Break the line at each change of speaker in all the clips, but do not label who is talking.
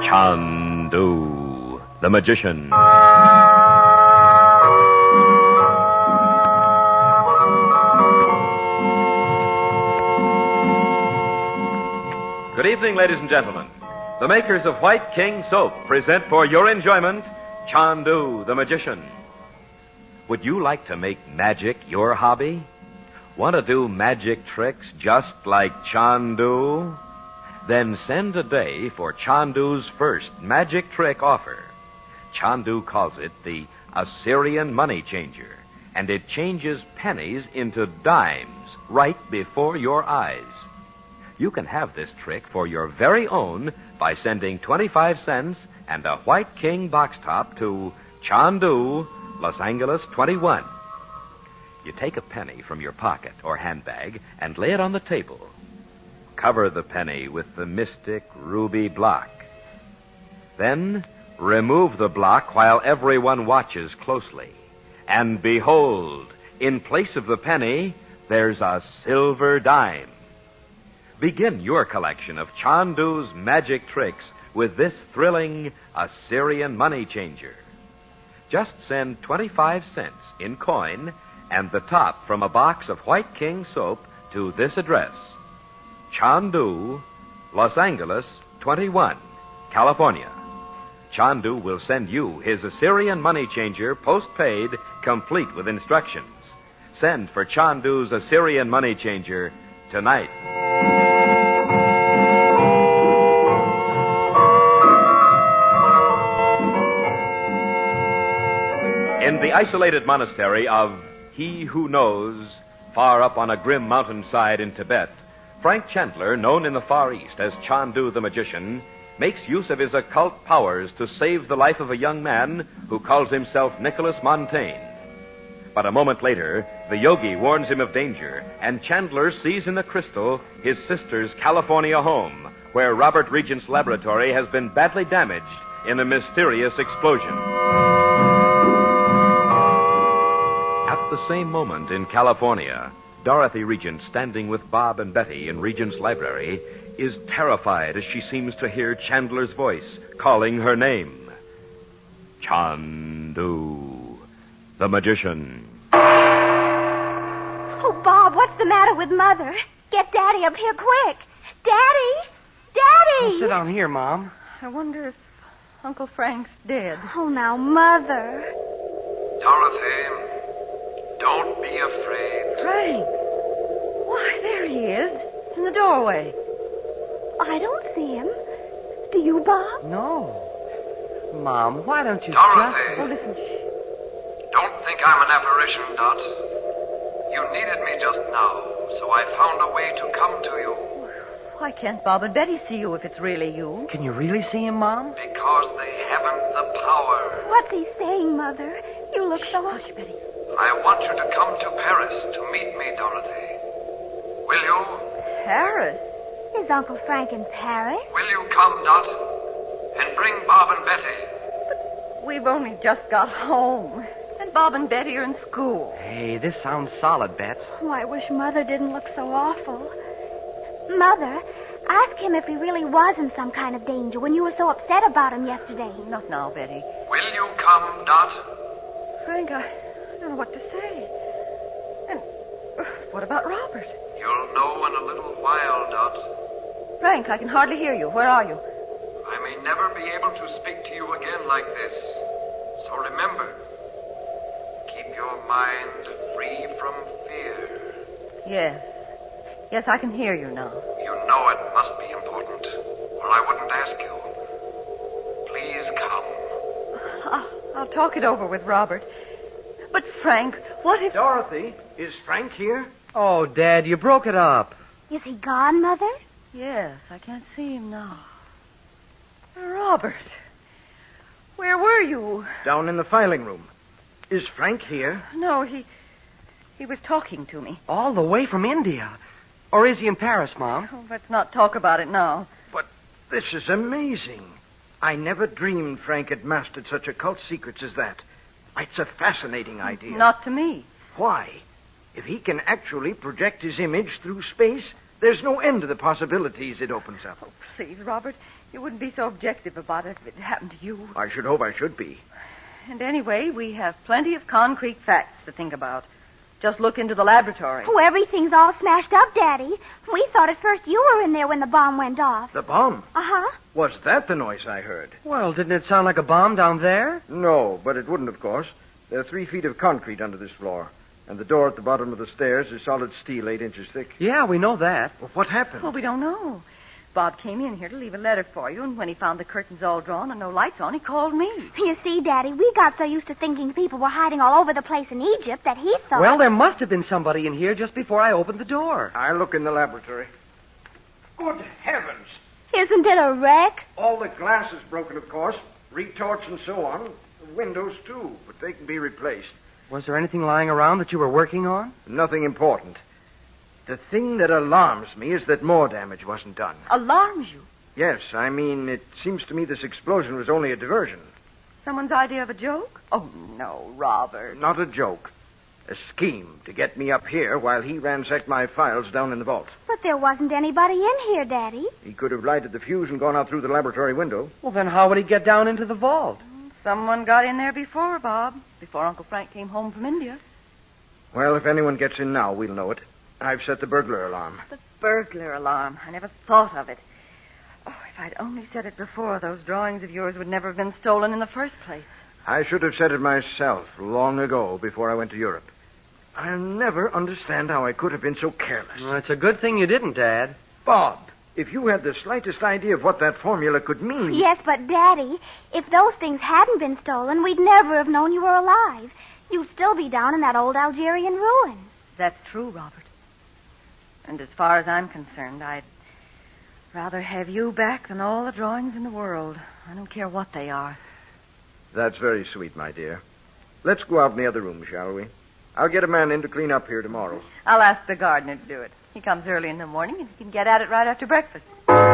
Chandu, the magician. Good evening, ladies and gentlemen. The makers of White King Soap present for your enjoyment Chandu, the magician. Would you like to make magic your hobby? Want to do magic tricks just like Chandu? Then send today for Chandu's first magic trick offer. Chandu calls it the Assyrian Money Changer, and it changes pennies into dimes right before your eyes. You can have this trick for your very own by sending 25 cents and a White King box top to Chandu, Los Angeles 21. You take a penny from your pocket or handbag and lay it on the table. Cover the penny with the mystic ruby block. Then remove the block while everyone watches closely. And behold, in place of the penny, there's a silver dime. Begin your collection of Chandu's magic tricks with this thrilling Assyrian Money Changer. Just send 25 cents in coin and the top from a box of White King Soap to this address: Chandu, Los Angeles 21, California. Chandu will send you his Assyrian Money Changer postpaid, complete with instructions. Send for Chandu's Assyrian Money Changer tonight. In the isolated monastery of He Who Knows, far up on a grim mountainside in Tibet, Frank Chandler, known in the Far East as Chandu the Magician, makes use of his occult powers to save the life of a young man who calls himself Nicholas Montaigne. But a moment later, the yogi warns him of danger, and Chandler sees in the crystal his sister's California home, where Robert Regent's laboratory has been badly damaged in a mysterious explosion. At the same moment in California, Dorothy Regent, standing with Bob and Betty in Regent's library, is terrified as she seems to hear Chandler's voice calling her name. Chandu, the magician.
Oh, Bob, what's the matter with Mother? Get Daddy up here quick. Daddy! Daddy!
Well, sit down here, Mom. I wonder if Uncle Frank's dead.
Oh, now, Mother.
Dorothy, don't be afraid.
Frank! Why, there he is, in the doorway.
I don't see him. Do you, Bob?
No. Mom, why don't you
Dorothy.
just... Oh, listen, shh.
Don't think I'm an apparition, Dot. You needed me just now, so I found a way to come to you.
Why can't Bob and Betty see you if it's really you? Can you really see him, Mom?
Because they haven't the power.
What's he saying, Mother? You look so...
Hush, Betty.
I want you to come to Paris to meet me, Dorothy. Will you?
Paris?
Is Uncle Frank in Paris?
Will you come, Dot? And bring Bob and Betty.
We've only just got home. And Bob and Betty are in school.
Hey, this sounds solid, Bet.
Oh, I wish Mother didn't look so awful. Mother, ask him if he really was in some kind of danger when you were so upset about him yesterday.
Not now, Betty.
Will you come, Dot?
Frank, I don't know what to say. And what about Robert?
You'll know in a little while, Dot.
Frank, I can hardly hear you. Where are you?
I may never be able to speak to you again like this. So remember, keep your mind free from fear.
Yes. Yes, I can hear you now.
You know it must be important, or I wouldn't ask you. Please come.
I'll talk it over with Robert. But, Frank, what if...
Dorothy, is Frank here? Oh, Dad, you broke it up.
Is he gone, Mother?
Yes, I can't see him now. Robert, where were you?
Down in the filing room. Is Frank here?
No, he was talking to me.
All the way from India. Or is he in Paris, Mom?
Oh, let's not talk about it now.
But this is amazing. I never dreamed Frank had mastered such occult secrets as that. It's a fascinating idea.
Not to me.
Why? If he can actually project his image through space, There's no end to the possibilities it opens up.
Oh, please, Robert. You wouldn't be so objective about it if it happened to you.
I should hope I should be.
And anyway, we have plenty of concrete facts to think about. Just look into the laboratory.
Oh, everything's all smashed up, Daddy. We thought at first you were in there when the bomb went off.
The bomb?
Uh-huh.
Was that the noise I heard?
Well, didn't it sound like a bomb down there?
No, but it wouldn't, of course. There are 3 feet of concrete under this floor. And the door at the bottom of the stairs is solid steel 8 inches thick.
Yeah, we know that.
Well, what happened?
Well, we don't know. Bob came in here to leave a letter for you, and when he found the curtains all drawn and no lights on, he called me.
You see, Daddy, we got so used to thinking people were hiding all over the place in Egypt that he thought...
Well, there must have been somebody in here just before I opened the door.
I'll look in the laboratory. Good heavens!
Isn't it a wreck?
All the glass is broken, of course. Retorts and so on. The windows, too, but they can be replaced.
Was there anything lying around that you were working on?
Nothing important. The thing that alarms me is that more damage wasn't done.
Alarms you?
Yes, I mean, it seems to me this explosion was only a diversion.
Someone's idea of a joke? Oh, no, Robert.
Not a joke. A scheme to get me up here while he ransacked my files down in the vault.
But there wasn't anybody in here, Daddy.
He could have lighted the fuse and gone out through the laboratory window.
Well, then how would he get down into the vault?
Someone got in there before, Bob. Before Uncle Frank came home from India.
Well, if anyone gets in now, we'll know it. I've set the burglar alarm.
The burglar alarm. I never thought of it. Oh, if I'd only said it before, those drawings of yours would never have been stolen in the first place.
I should have said it myself long ago before I went to Europe. I'll never understand how I could have been so careless.
Well, it's a good thing you didn't, Dad.
Bob, if you had the slightest idea of what that formula could mean...
Yes, but, Daddy, if those things hadn't been stolen, we'd never have known you were alive. You'd still be down in that old Algerian ruin.
That's true, Robert. And as far as I'm concerned, I'd rather have you back than all the drawings in the world. I don't care what they are.
That's very sweet, my dear. Let's go out in the other room, shall we? I'll get a man in to clean up here tomorrow.
I'll ask the gardener to do it. He comes early in the morning, and he can get at it right after breakfast.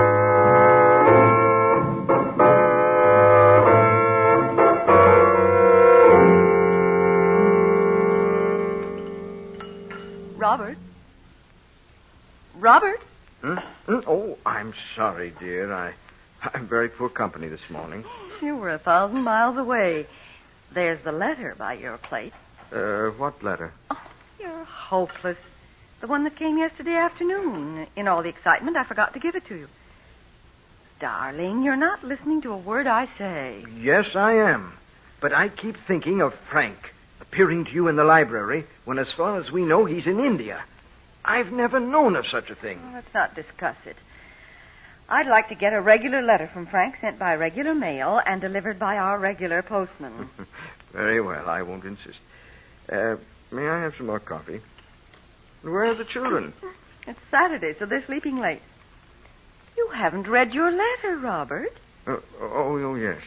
Robert? Robert?
Oh, I'm sorry, dear. I'm very poor company this morning.
You were 1,000 miles away. There's the letter by your plate.
What letter?
Oh, you're hopeless. The one that came yesterday afternoon. In all the excitement, I forgot to give it to you. Darling, you're not listening to a word I say.
Yes, I am. But I keep thinking of Frank appearing to you in the library when, as far as we know, he's in India. I've never known of such a thing.
Well, let's not discuss it. I'd like to get a regular letter from Frank sent by regular mail and delivered by our regular postman.
Very well, I won't insist. May I have some more coffee? Where are the children?
It's Saturday, so they're sleeping late. You haven't read your letter, Robert.
Oh, yes.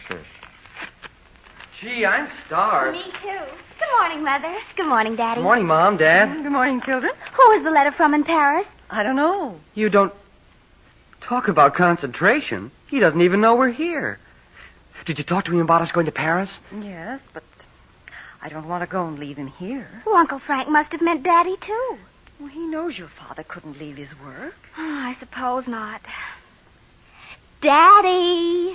Gee, I'm starved.
Me, too. Good morning, Mother. Good morning, Daddy.
Good morning, Mom, Dad.
Good morning, children.
Who is the letter from in Paris?
I don't know.
You don't... Talk about concentration. He doesn't even know we're here. Did you talk to him about us going to Paris?
Yes, but I don't want to go and leave him here.
Oh, Uncle Frank must have meant Daddy, too.
Well, he knows your father couldn't leave his work.
Oh, I suppose not. Daddy!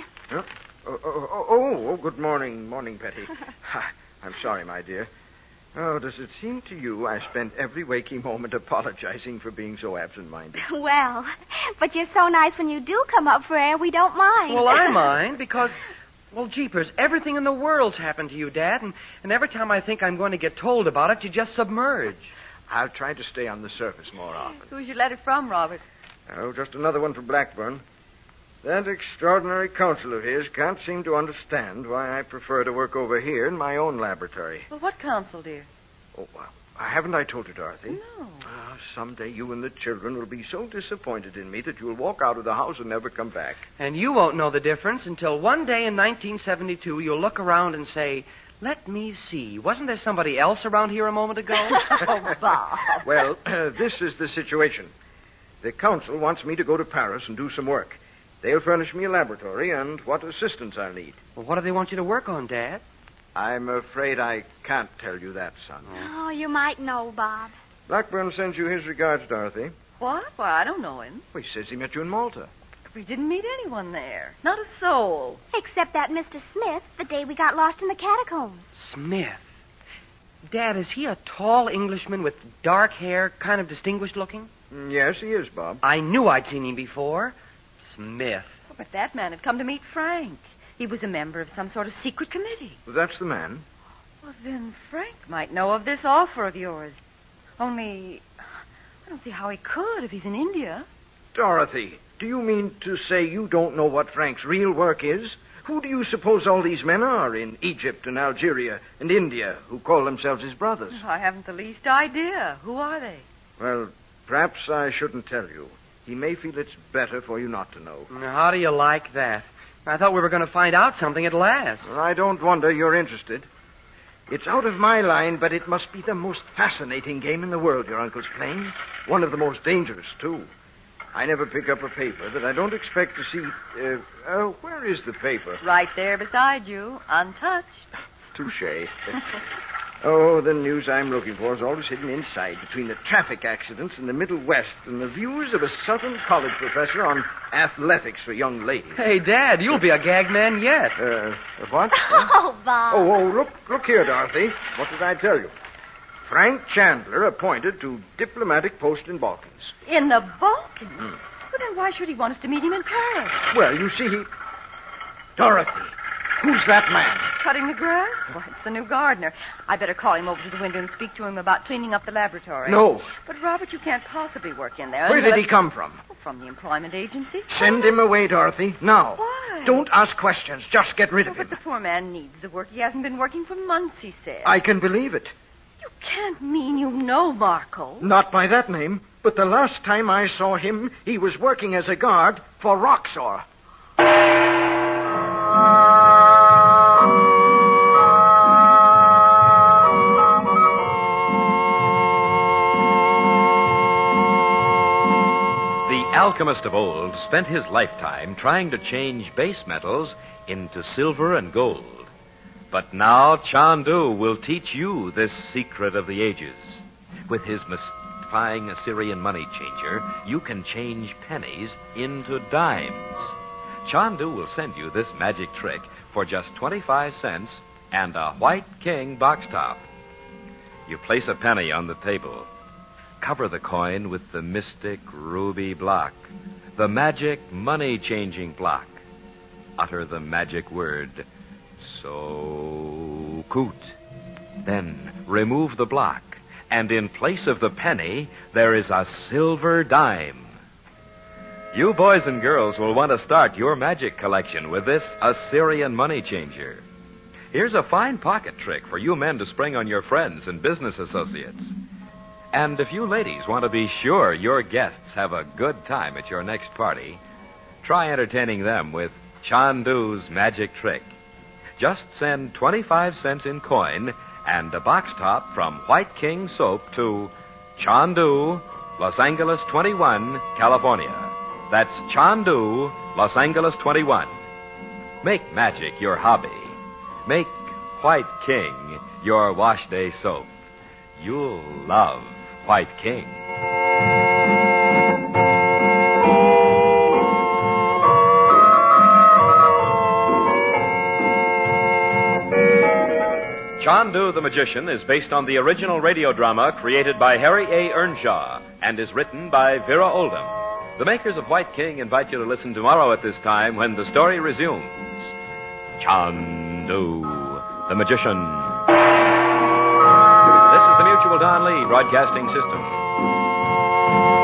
Good morning. Morning, Betty. I'm sorry, my dear. Oh, does it seem to you I spent every waking moment apologizing for being so absent-minded?
Well, but you're so nice when you do come up for air, we don't mind.
Well, I mind because... Well, jeepers, everything in the world's happened to you, Dad, and every time I think I'm going to get told about it, you just submerge.
I'll try to stay on the surface more often.
Who's your letter from, Robert?
Oh, just another one from Blackburn. That extraordinary counsel of his can't seem to understand why I prefer to work over here in my own laboratory.
Well, what counsel, dear?
Oh, haven't I told you, Dorothy?
No.
Someday you and the children will be so disappointed in me that you'll walk out of the house and never come back.
And you won't know the difference until one day in 1972 you'll look around and say, let me see, wasn't there somebody else around here a moment ago?
Oh, Bob.
Well, this is the situation. The council wants me to go to Paris and do some work. They'll furnish me a laboratory and what assistance I'll need.
Well, what do they want you to work on, Dad?
I'm afraid I can't tell you that, son.
Oh, you might know, Bob.
Blackburn sends you his regards, Dorothy.
What? Why, I don't know him.
Well, he says he met you in Malta.
We didn't meet anyone there. Not a soul.
Except that Mr. Smith, the day we got lost in the catacombs.
Smith. Dad, is he a tall Englishman with dark hair, kind of distinguished looking?
Yes, he is, Bob.
I knew I'd seen him before. Smith.
Oh, but that man had come to meet Frank. He was a member of some sort of secret committee.
That's the man.
Well, then Frank might know of this offer of yours. Only, I don't see how he could if he's in India.
Dorothy, do you mean to say you don't know what Frank's real work is? Who do you suppose all these men are in Egypt and Algeria and India who call themselves his brothers?
I haven't the least idea. Who are they?
Well, perhaps I shouldn't tell you. He may feel it's better for you not to know.
Now, how do you like that? I thought we were going to find out something at last.
Well, I don't wonder you're interested. It's out of my line, but it must be the most fascinating game in the world your uncle's playing. One of the most dangerous, too. I never pick up a paper that I don't expect to see... where is the paper?
Right there beside you, untouched.
Touché. Oh, the news I'm looking for is always hidden inside, between the traffic accidents in the Middle West and the views of a Southern college professor on athletics for young ladies.
Hey, Dad, you'll be a gag man yet.
What?
Oh, Bob.
Oh, look here, Dorothy. What did I tell you? Frank Chandler appointed to diplomatic post in Balkans.
In the Balkans? Well, then why should he want us to meet him in Paris?
Well, you see, Dorothy, who's that man?
Cutting the grass? Why, it's the new gardener. I better call him over to the window and speak to him about cleaning up the laboratory.
No.
But, Robert, you can't possibly work in there.
Where did he come from?
From the employment agency.
Send him away, Dorothy, now.
Why?
Don't ask questions. Just get rid of
But
him.
the poor man needs the work. He hasn't been working for months, he said.
I can believe it.
You can't mean you know Marco.
Not by that name, but the last time I saw him, he was working as a guard for Roxor.
The alchemist of old spent his lifetime trying to change base metals into silver and gold. But now Chandu will teach you this secret of the ages. With his mystifying Assyrian money changer, you can change pennies into dimes. Chandu will send you this magic trick for just 25 cents and a White King box top. You place a penny on the table. Cover the coin with the mystic ruby block, the magic money-changing block. Utter the magic word, So-Koot. Then remove the block, and in place of the penny, there is a silver dime. You boys and girls will want to start your magic collection with this Assyrian money changer. Here's a fine pocket trick for you men to spring on your friends and business associates. And if you ladies want to be sure your guests have a good time at your next party, try entertaining them with Chandu's magic trick. Just send 25 cents in coin and a box top from White King Soap to Chandu, Los Angeles 21, California. That's Chandu, Los Angeles 21. Make magic your hobby. Make White King your wash day soap. You'll love White King. Chandu the Magician is based on the original radio drama created by Harry A. Earnshaw and is written by Vera Oldham. The makers of White King invite you to listen tomorrow at this time when the story resumes. Chandu the Magician. This is the Mutual Don Lee Broadcasting System.